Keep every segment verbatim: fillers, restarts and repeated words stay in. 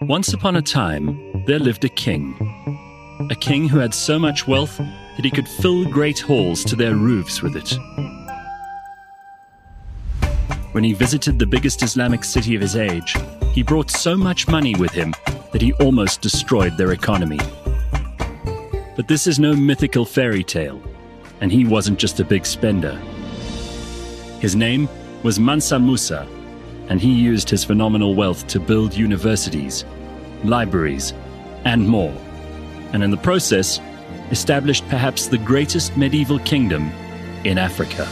Once upon a time, there lived a king. A king who had so much wealth that he could fill great halls to their roofs with it. When he visited the biggest Islamic city of his age, he brought so much money with him that he almost destroyed their economy. But this is no mythical fairy tale, and he wasn't just a big spender. His name was Mansa Musa, and he used his phenomenal wealth to build universities, libraries, and more, and in the process, established perhaps the greatest medieval kingdom in Africa.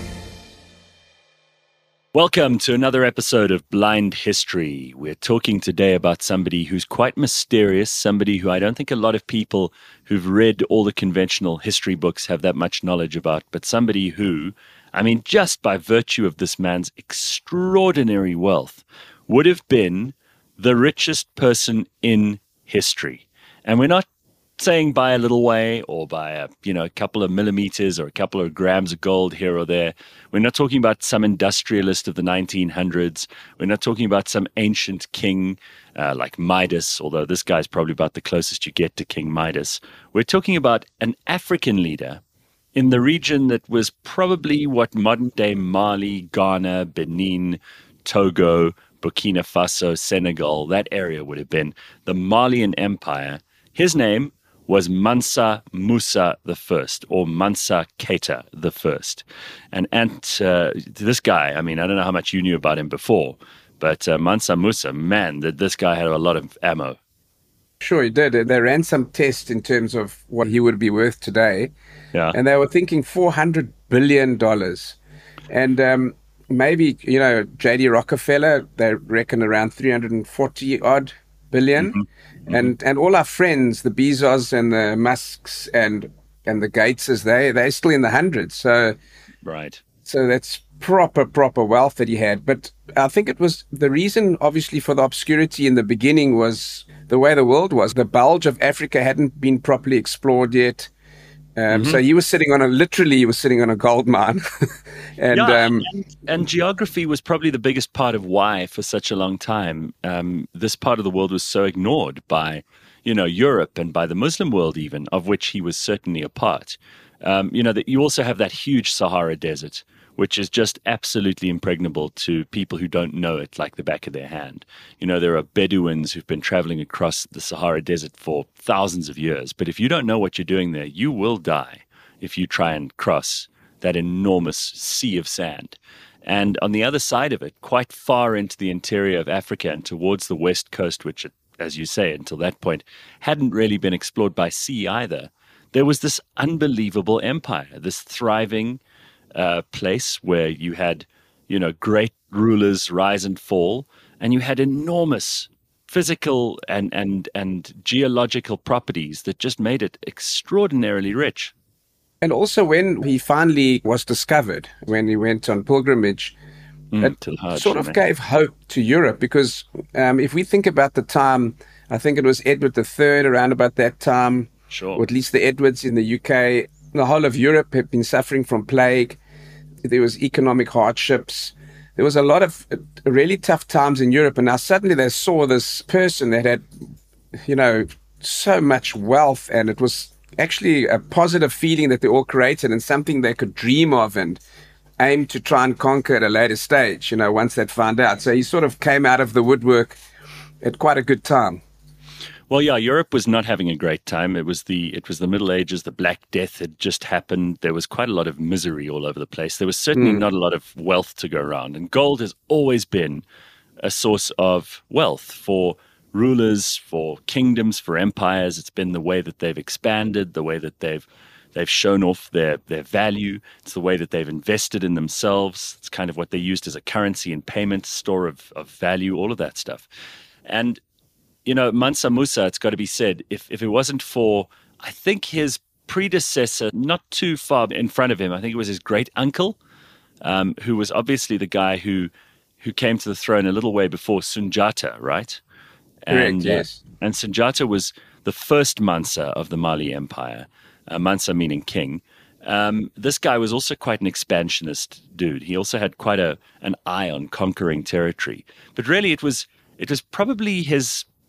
Welcome to another episode of Blind History. We're talking today about somebody who's quite mysterious, somebody who I don't think a lot of people who've read all the conventional history books have that much knowledge about, but somebody who, I mean, just by virtue of this man's extraordinary wealth, would have been the richest person in history. And we're not saying by a little way or by a, you know, a couple of millimeters or a couple of grams of gold here or there. We're not talking about some industrialist of the nineteen hundreds. We're not talking about some ancient king uh, like Midas, although this guy's probably about the closest you get to King Midas. We're talking about an African leader in the region that was probably what modern-day Mali, Ghana, Benin, Togo, Burkina Faso, Senegal, that area would have been, the Malian Empire. His name was Mansa Musa the First, or Mansa Keita the First. And, and uh, this guy, I mean, I don't know how much you knew about him before, but uh, Mansa Musa, man, that this guy had a lot of ammo. Sure, he did. They ran some tests in terms of what he would be worth today. Yeah. And they were thinking four hundred billion dollars. And um, maybe, you know, J D Rockefeller, they reckon around three hundred forty odd billion. Mm-hmm. Mm-hmm. And and all our friends, the Bezos and the Musks and and the Gateses, they, they're still in the hundreds. So, right. So that's proper, proper wealth that he had. But I think it was the reason, obviously, for the obscurity in the beginning was the way the world was. The bulge of Africa hadn't been properly explored yet. Um, mm-hmm. So he was sitting on a, literally he was sitting on a gold mine. and, yeah, um, and, and geography was probably the biggest part of why for such a long time um, this part of the world was so ignored by, you know, Europe and by the Muslim world even, of which he was certainly a part. Um, you know, that you also have that huge Sahara Desert, which is just absolutely impregnable to people who don't know it like the back of their hand. You know, there are Bedouins who've been traveling across the Sahara Desert for thousands of years. But if you don't know what you're doing there, you will die if you try and cross that enormous sea of sand. And on the other side of it, quite far into the interior of Africa and towards the west coast, which, as you say, until that point, hadn't really been explored by sea either, there was this unbelievable empire, this thriving Uh, place where you had, you know, great rulers rise and fall, and you had enormous physical and, and, and geological properties that just made it extraordinarily rich. And also when he finally was discovered, when he went on pilgrimage, mm, it Hajj, sort of gave hope to Europe because um, if we think about the time, I think it was Edward the Third around about that time, sure. or at least the Edwards in the U K, the whole of Europe had been suffering from plague. There was economic hardships. There was a lot of really tough times in Europe. And now suddenly they saw this person that had, you know, so much wealth. And it was actually a positive feeling that they all created and something they could dream of and aim to try and conquer at a later stage, you know, once they'd found out. So he sort of came out of the woodwork at quite a good time. Well, yeah, Europe was not having a great time. It was the it was the Middle Ages. The Black Death had just happened. There was quite a lot of misery all over the place. There was certainly mm. not a lot of wealth to go around. And gold has always been a source of wealth for rulers, for kingdoms, for empires. It's been the way that they've expanded, the way that they've they've shown off their, their value. It's the way that they've invested in themselves. It's kind of what they used as a currency and payment, store of, of value, all of that stuff. And you know, Mansa Musa, it's got to be said, if, if it wasn't for, I think, his predecessor, not too far in front of him, I think it was his great uncle, um, who was obviously the guy who who came to the throne a little way before Sunjata, right? And, Correct, yes. Uh, and Sunjata was the first Mansa of the Mali Empire, uh, Mansa meaning king. Um, this guy was also quite an expansionist dude. He also had quite a an eye on conquering territory. But really, it was it was probably his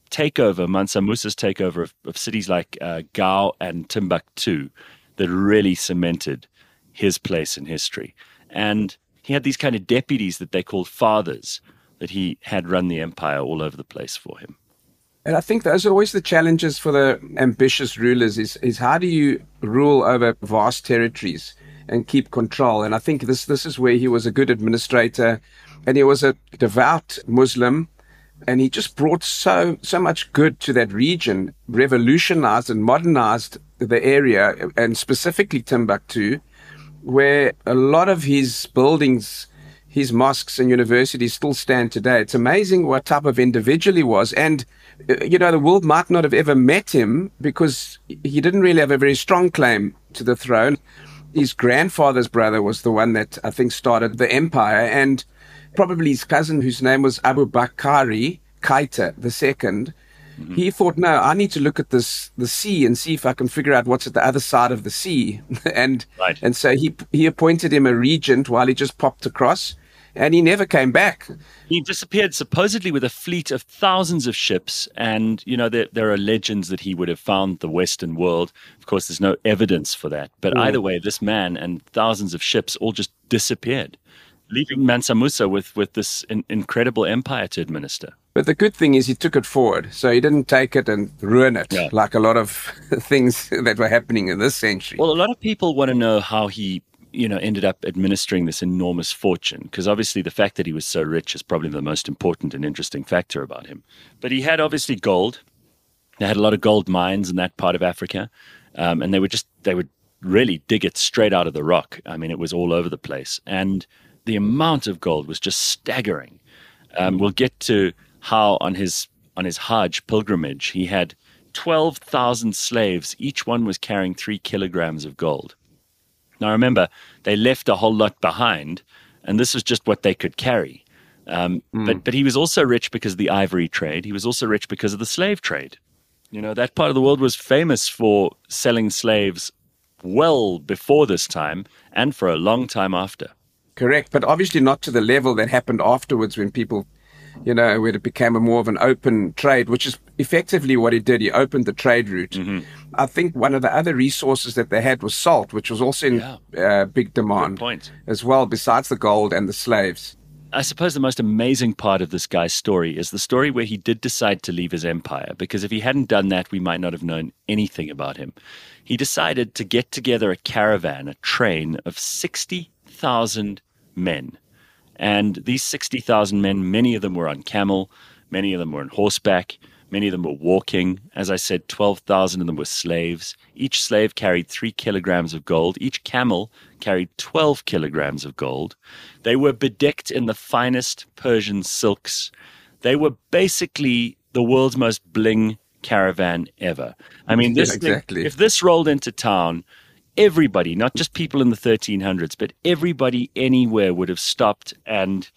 takeover, Mansa Musa's takeover of, of cities like uh, Gao and Timbuktu that really cemented his place in history. And he had these kind of deputies that they called fathers that he had run the empire all over the place for him. And I think those are always the challenges for the ambitious rulers is, is how do you rule over vast territories and keep control? And I think this this is where he was a good administrator, and he was a devout Muslim, and he just brought so so much good to that region, revolutionized and modernized the area, and specifically Timbuktu, where a lot of his buildings, his mosques and universities still stand today. It's amazing what type of individual he was. And, you know, the world might not have ever met him because he didn't really have a very strong claim to the throne. His grandfather's brother was the one that I think started the empire, and probably his cousin, whose name was Abu Bakari Kaita the second. Mm-hmm. He thought, no, I need to look at this the sea and see if I can figure out what's at the other side of the sea. and right. and so he he appointed him a regent while he just popped across, and he never came back. He disappeared supposedly with a fleet of thousands of ships, and you know there there are legends that he would have found the Western world. Of course, there's no evidence for that, but mm. either way, this man and thousands of ships all just disappeared, leaving Mansa Musa with with this in, incredible empire to administer. But the good thing is he took it forward. So he didn't take it and ruin it, yeah. like a lot of things that were happening in this century. Well, a lot of people want to know how he, you know, ended up administering this enormous fortune, because obviously the fact that he was so rich is probably the most important and interesting factor about him. But he had obviously gold. They had a lot of gold mines in that part of Africa, um, and they would just, they would really dig it straight out of the rock. I mean, it was all over the place. And the amount of gold was just staggering. Um, we'll get to how on his on his Hajj pilgrimage, he had twelve thousand slaves. Each one was carrying three kilograms of gold. Now, remember, they left a whole lot behind, and this was just what they could carry. Um, mm. But but he was also rich because of the ivory trade. He was also rich because of the slave trade. You know, that part of the world was famous for selling slaves well before this time and for a long time after. Correct, but obviously not to the level that happened afterwards when people, you know, where it became a more of an open trade, which is effectively what he did. He opened the trade route. Mm-hmm. I think one of the other resources that they had was salt, which was also in yeah. uh, big demand as well, besides the gold and the slaves. I suppose the most amazing part of this guy's story is the story where he did decide to leave his empire, because if he hadn't done that, we might not have known anything about him. He decided to get together a caravan, a train of sixty thousand men. And these sixty thousand men, many of them were on camel, many of them were on horseback, many of them were walking. As I said, twelve thousand of them were slaves. Each slave carried three kilograms of gold. Each camel carried twelve kilograms of gold. They were bedecked in the finest Persian silks. They were basically the world's most bling caravan ever. I mean, this yeah, exactly. thing, if this rolled into town, everybody, not just people in the thirteen hundreds, but everybody anywhere would have stopped and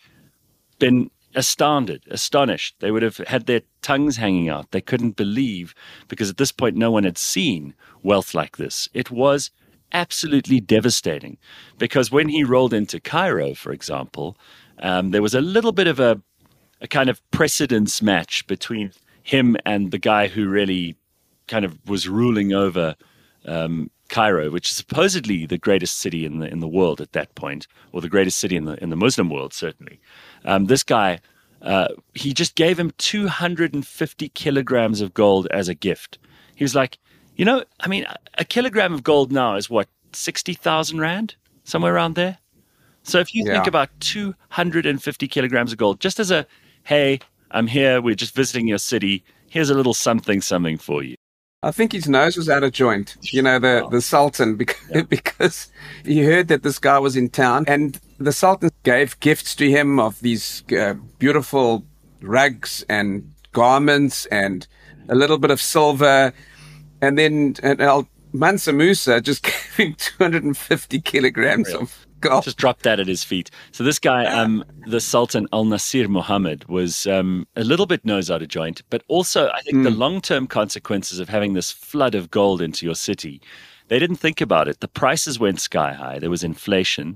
been astounded, astonished. They would have had their tongues hanging out. They couldn't believe, because at this point, no one had seen wealth like this. It was absolutely devastating, because when he rolled into Cairo, for example, um, there was a little bit of a, a kind of precedence match between him and the guy who really kind of was ruling over um, Cairo, which is supposedly the greatest city in the in the world at that point, or the greatest city in the in the Muslim world, certainly. Um, this guy, uh, he just gave him two hundred fifty kilograms of gold as a gift. He was like, you know, I mean, a kilogram of gold now is what, sixty thousand rand, somewhere around there. So if you yeah. think about two hundred fifty kilograms of gold, just as a, hey, I'm here, we're just visiting your city, here's a little something, something for you. I think his nose was out of joint, you know, the, the Sultan, because, yeah. because he heard that this guy was in town, and the Sultan gave gifts to him of these uh, beautiful rugs and garments and a little bit of silver. And then and Al Mansa Musa just gave him two hundred fifty kilograms Real. of gold. Just dropped that at his feet. So this guy, um, the Sultan Al-Nasir Muhammad, was um, a little bit nose out of joint, but also I think mm. the long-term consequences of having this flood of gold into your city, they didn't think about it. The prices went sky high. There was inflation.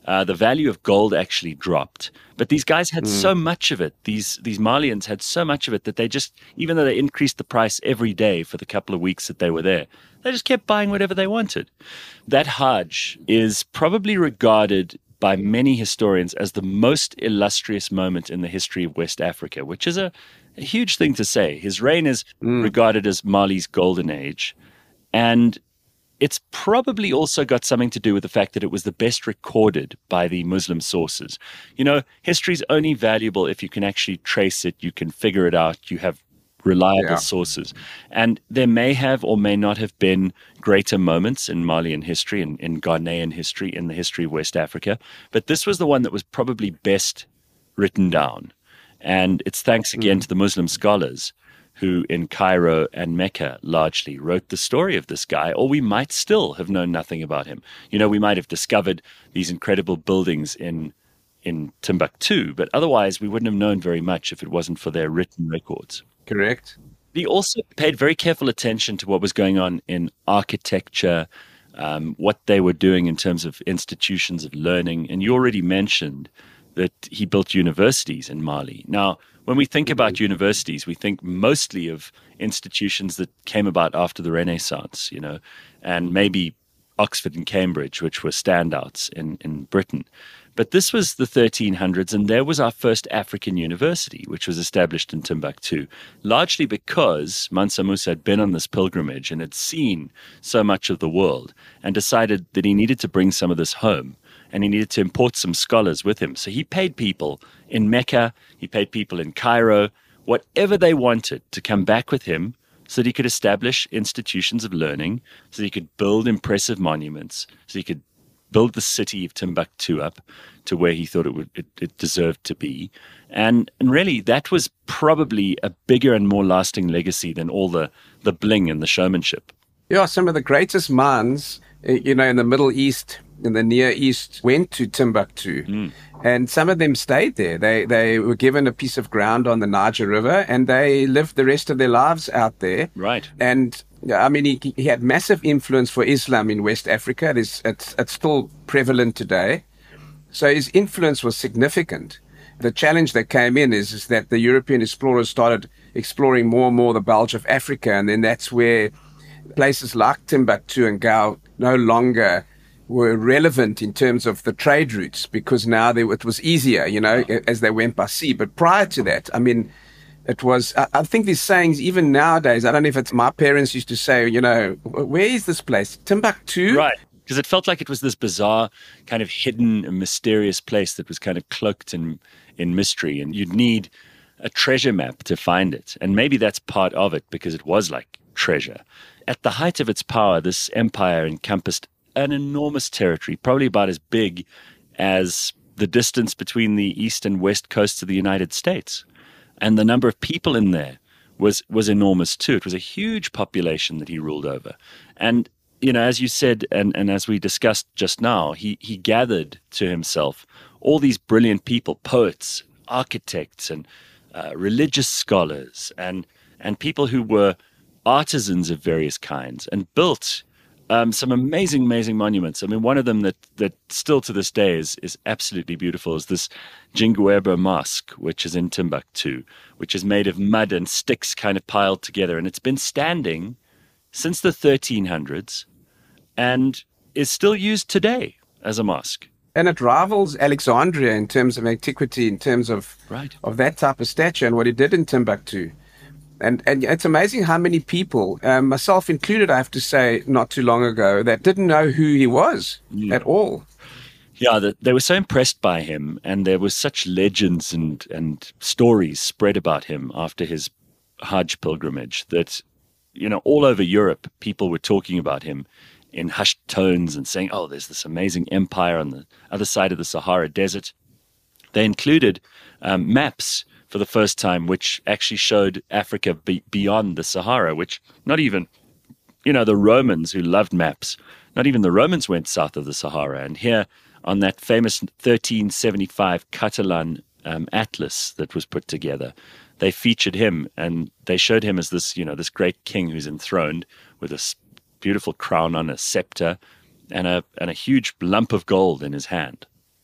uh, the value of gold actually dropped. But these guys had mm. so much of it. These these Malians had so much of it that they just, even though they increased the price every day for the couple of weeks that they were there, they just kept buying whatever they wanted. That Hajj is probably regarded by many historians as the most illustrious moment in the history of West Africa, which is a, a huge thing to say. His reign is mm. regarded as Mali's golden age. And it's probably also got something to do with the fact that it was the best recorded by the Muslim sources. You know, history's only valuable if you can actually trace it, you can figure it out, you have reliable yeah. sources. And there may have or may not have been greater moments in Malian history and in, in Ghanaian history, in the history of West Africa. But this was the one that was probably best written down. And it's thanks again mm. to the Muslim scholars who in Cairo and Mecca largely wrote the story of this guy, or we might still have known nothing about him. You know, we might have discovered these incredible buildings in in Timbuktu, but otherwise we wouldn't have known very much if it wasn't for their written records. Correct. He also paid very careful attention to what was going on in architecture, um, what they were doing in terms of institutions of learning. And you already mentioned that he built universities in Mali. Now, when we think about universities, we think mostly of institutions that came about after the Renaissance, you know, and maybe Oxford and Cambridge, which were standouts in, in Britain. But this was the thirteen hundreds, and there was our first African university, which was established in Timbuktu, largely because Mansa Musa had been on this pilgrimage and had seen so much of the world and decided that he needed to bring some of this home, and he needed to import some scholars with him. So he paid people in Mecca, he paid people in Cairo, whatever they wanted to come back with him so that he could establish institutions of learning, so that he could build impressive monuments, so he could build the city of Timbuktu up to where he thought it would it, it deserved to be. And and really that was probably a bigger and more lasting legacy than all the, the bling and the showmanship. Yeah, some of the greatest minds, you know, in the Middle East, in the Near East, went to Timbuktu. Mm. And some of them stayed there. They they were given a piece of ground on the Niger River, and they lived the rest of their lives out there. Right. And I mean, he, he had massive influence for Islam in West Africa. It is, it's, it's still prevalent today. So his influence was significant. The challenge that came in is, is that the European explorers started exploring more and more the bulge of Africa, and then that's where places like Timbuktu and Gao no longer were relevant in terms of the trade routes, because now they, it was easier, you know, as they went by sea. But prior to that, I mean, it was, I, I think these sayings, even nowadays, I don't know if it's my parents used to say, you know, where is this place? Timbuktu? Right. Because it felt like it was this bizarre, kind of hidden and mysterious place that was kind of cloaked in, in mystery. And you'd need a treasure map to find it. And maybe that's part of it, because it was like treasure. At the height of its power, this empire encompassed an enormous territory, probably about as big as the distance between the east and west coasts of the United States. And the number of people in there was was enormous too. It was a huge population that he ruled over. And, you know, as you said, and, and as we discussed just now, he, he gathered to himself all these brilliant people, poets, architects, and uh, religious scholars, and and people who were artisans of various kinds, and built Um, some amazing, amazing monuments. I mean, one of them that, that still to this day is, is absolutely beautiful is this Jinguerba Mosque, which is in Timbuktu, which is made of mud and sticks kind of piled together. And it's been standing since the thirteen hundreds and is still used today as a mosque. And it rivals Alexandria in terms of antiquity, in terms of, right. of that type of statue and what it did in Timbuktu. And and it's amazing how many people, um, myself included, I have to say, not too long ago, that didn't know who he was mm. at all. Yeah, the, they were so impressed by him, and there was such legends and, and stories spread about him after his Hajj pilgrimage that, you know, all over Europe, people were talking about him in hushed tones and saying, oh, there's this amazing empire on the other side of the Sahara Desert. They included um, maps for the first time, which actually showed Africa be- beyond the Sahara, which not even, you know, the Romans who loved maps, not even the Romans went south of the Sahara. And here on that famous thirteen seventy-five Catalan um, atlas that was put together, they featured him, and they showed him as this, you know, this great king who's enthroned with a beautiful crown on, a scepter, and a and a huge lump of gold in his hand.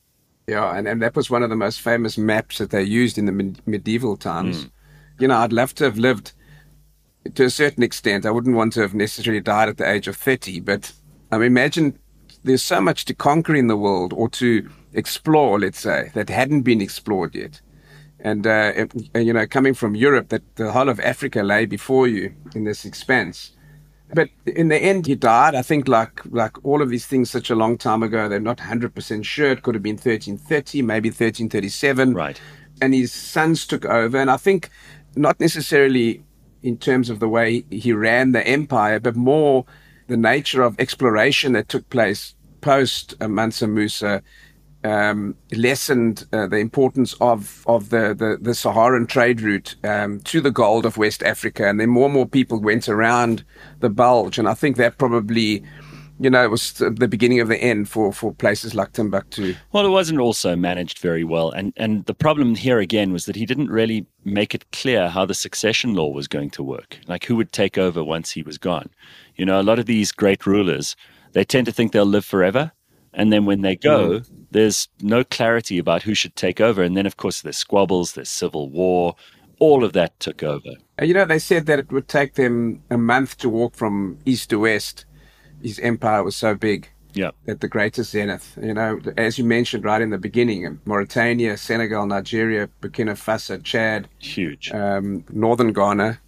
Yeah, and, and that was one of the most famous maps that they used in the med- medieval times. Mm. You know, I'd love to have lived to a certain extent. I wouldn't want to have necessarily died at the age of thirty, but I mean, imagine there's so much to conquer in the world or to explore, let's say, that hadn't been explored yet. And, uh, it, you know, coming from Europe, that the whole of Africa lay before you in this expanse. But in the end, he died. I think like like all of these things such a long time ago, they're not one hundred percent sure. It could have been thirteen thirty, maybe thirteen thirty-seven. Right. And his sons took over. And I think not necessarily in terms of the way he ran the empire, but more the nature of exploration that took place post uh, Mansa Musa um, lessened uh, the importance of, of the, the, the Saharan trade route um, to the gold of West Africa. And then more and more people went around the bulge. And I think that probably, you know, it was the beginning of the end for, for places like Timbuktu. Well, it wasn't also managed very well. And, and the problem here again was that he didn't really make it clear how the succession law was going to work, like who would take over once he was gone. You know, a lot of these great rulers, they tend to think they'll live forever. And then when they go, mm. there's no clarity about who should take over. And then, of course, there's squabbles, there's civil war. All of that took over. You know, they said that it would take them a month to walk from east to west. His empire was so big. Yeah. At the greatest zenith. You know, as you mentioned right in the beginning, Mauritania, Senegal, Nigeria, Burkina Faso, Chad. Huge. Um, Northern Ghana.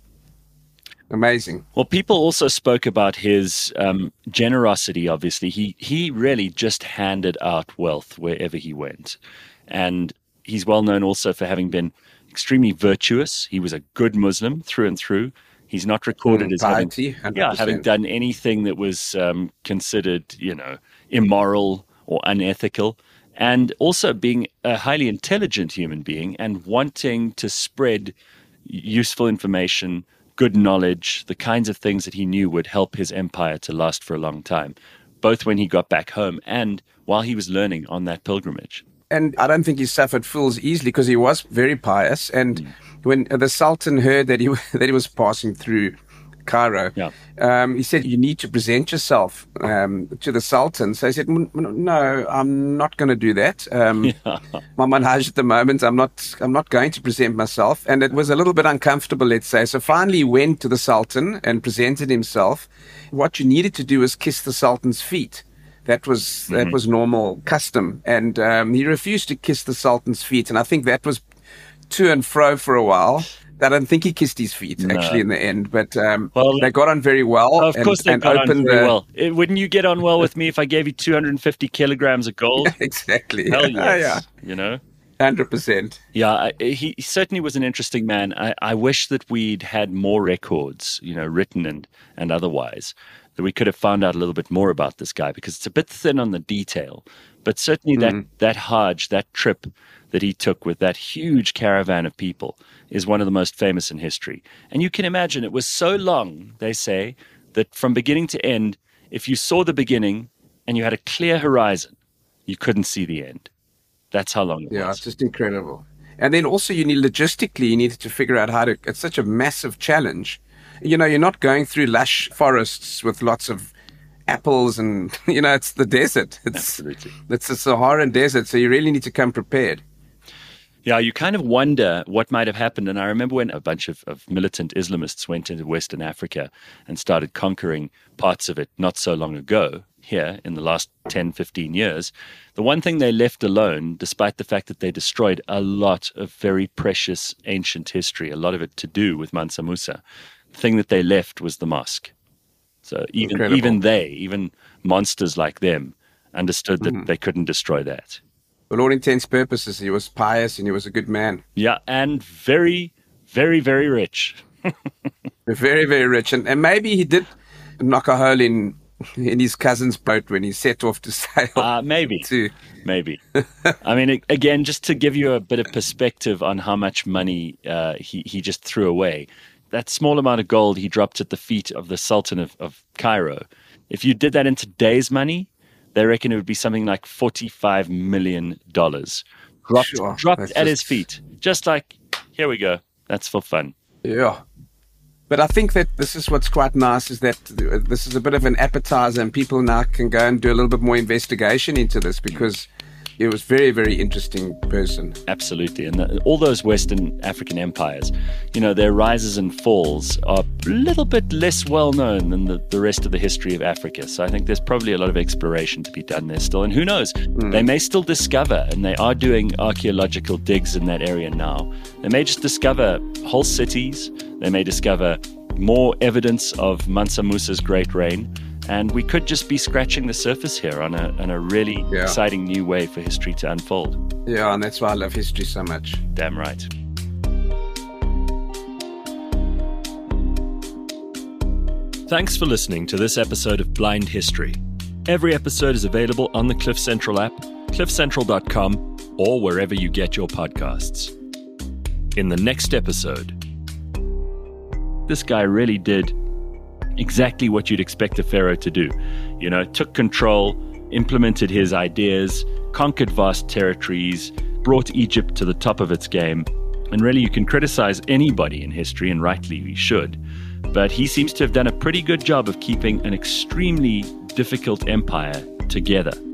Amazing. Well, people also spoke about his um, generosity, obviously. He he really just handed out wealth wherever he went. And he's well known also for having been extremely virtuous. He was a good Muslim through and through. He's not recorded mm, as piety, having, yeah, having done anything that was um, considered, you know, immoral or unethical. And also being a highly intelligent human being and wanting to spread useful information, good knowledge, the kinds of things that he knew would help his empire to last for a long time, both when he got back home and while he was learning on that pilgrimage. And I don't think he suffered fools easily because he was very pious. And mm. when the Sultan heard that he that he was passing through Cairo, yeah. um, he said, you need to present yourself um, to the Sultan. So he said, no, I'm not going to do that. Um, yeah. I'm on Hajj at the moment. I'm not I'm not going to present myself. And it was a little bit uncomfortable, let's say. So finally he went to the Sultan and presented himself. What you needed to do was kiss the Sultan's feet. That was mm-hmm. that was normal custom. And um, he refused to kiss the Sultan's feet. And I think that was to and fro for a while. I don't think he kissed his feet, no. actually, in the end. But um, well, they got on very well. Of and, course they and got on very the... well. It, wouldn't you get on well with me if I gave you two hundred fifty kilograms of gold? Yeah, exactly. Hell yes. yeah. You know? one hundred percent. Yeah, I, he certainly was an interesting man. I, I wish that we'd had more records, you know, written and, and otherwise, that we could have found out a little bit more about this guy, because it's a bit thin on the detail. But certainly mm. that, that Hajj, that trip that he took with that huge caravan of people is one of the most famous in history. And you can imagine it was so long, they say, that from beginning to end, if you saw the beginning and you had a clear horizon, you couldn't see the end. That's how long it yeah, was. Yeah, it's just incredible. And then also you need, logistically, you needed to figure out how to, it's such a massive challenge. You know, you're not going through lush forests with lots of apples and, you know, it's the desert. It's, Absolutely. It's the Saharan desert, so you really need to come prepared. Yeah, you kind of wonder what might have happened. And I remember when a bunch of, of militant Islamists went into Western Africa and started conquering parts of it not so long ago, here in the last ten, fifteen years, the one thing they left alone, despite the fact that they destroyed a lot of very precious ancient history, a lot of it to do with Mansa Musa, the thing that they left was the mosque. So even Incredible. even they, even monsters like them, understood that mm. they couldn't destroy that. For all intents and purposes, he was pious and he was a good man. Yeah, and very, very, very rich. very, very rich. And, and maybe he did knock a hole in in his cousin's boat when he set off to sail. Uh, maybe, to... maybe. I mean, again, just to give you a bit of perspective on how much money uh, he, he just threw away, that small amount of gold he dropped at the feet of the Sultan of, of Cairo, if you did that in today's money, they reckon it would be something like forty-five million dollars dropped, sure. dropped at just... his feet. Just like, here we go. That's for fun. Yeah. But I think that this is what's quite nice, is that this is a bit of an appetizer and people now can go and do a little bit more investigation into this, because he was very, very interesting person. Absolutely. And the, all those Western African empires, you know, their rises and falls are a little bit less well known than the, the rest of the history of Africa. So I think there's probably a lot of exploration to be done there still. And who knows, mm. they may still discover, and they are doing archaeological digs in that area now. They may just discover whole cities. They may discover more evidence of Mansa Musa's great reign. And we could just be scratching the surface here on a, on a really yeah. exciting new way for history to unfold. Yeah, and that's why I love history so much. Damn right. Thanks for listening to this episode of Blind History. Every episode is available on the Cliff Central app, cliff central dot com, or wherever you get your podcasts. In the next episode, this guy really did exactly what you'd expect a pharaoh to do. You know, took control, implemented his ideas, conquered vast territories, brought Egypt to the top of its game. And really, you can criticize anybody in history, and rightly we should. But he seems to have done a pretty good job of keeping an extremely difficult empire together.